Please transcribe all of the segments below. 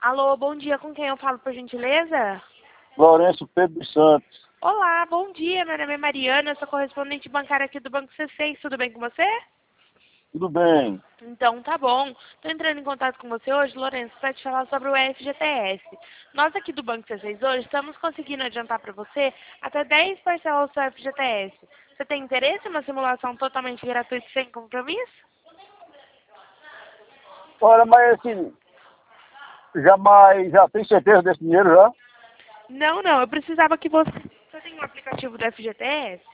Alô, bom dia, com quem eu falo, por gentileza? Lourenço Pedro dos Santos. Olá, bom dia, meu nome é Mariana, eu sou correspondente bancária aqui do Banco C6, tudo bem com você? Tudo bem? Então, tá bom. Estou entrando em contato com você hoje, Lourenço, para te falar sobre o FGTS. Nós aqui do Banco C6 hoje estamos conseguindo adiantar para você até 10 parcelas do seu FGTS. Você tem interesse em uma simulação totalmente gratuita e sem compromisso? Olha, mas assim, já tem certeza desse dinheiro já? Não, eu precisava que você... Você tem um aplicativo do FGTS?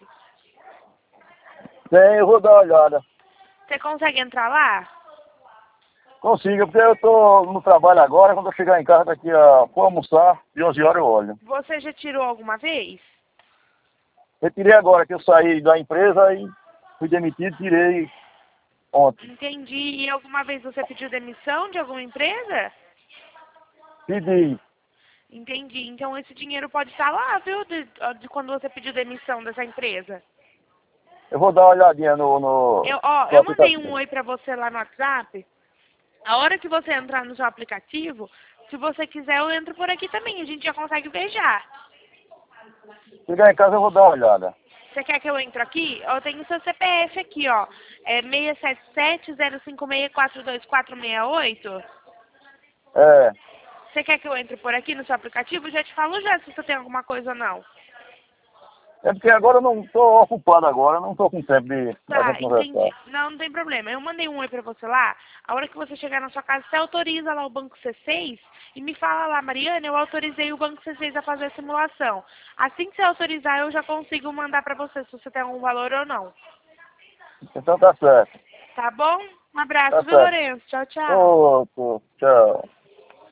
Tem, eu vou dar uma olhada. Você consegue entrar lá? Consigo, porque eu tô no trabalho agora, quando eu chegar em casa daqui for almoçar, de 11 horas eu olho. Você já tirou alguma vez? Retirei agora que eu saí da empresa e fui demitido, tirei ontem. Entendi. E alguma vez você pediu demissão de alguma empresa? Pedi. Entendi. Então esse dinheiro pode estar lá, viu? De quando você pediu demissão dessa empresa. Eu vou dar uma olhadinha no Eu mandei um aplicativo. oi pra você lá no WhatsApp. A hora que você entrar no seu aplicativo, se você quiser, eu entro por aqui também. A gente já consegue ver já. Chegar em casa eu vou dar uma olhada. Você quer que eu entre aqui? Eu tenho o seu CPF aqui, ó. É 677-056-42468. É. Você quer que eu entre por aqui no seu aplicativo? Eu já te falo já se você tem alguma coisa ou não. É porque agora eu não estou ocupado agora, não estou com tempo de a Tá, gente entendi. conversar. Não tem problema. Eu mandei um oi pra você lá. A hora que você chegar na sua casa, você autoriza lá o Banco C6 e me fala lá, Mariana, eu autorizei o Banco C6 a fazer a simulação. Assim que você autorizar, eu já consigo mandar pra você se você tem algum valor ou não. Então tá certo. Tá bom? Um abraço, Tá viu, certo. Lourenço? Tchau, tchau. Ô, tchau.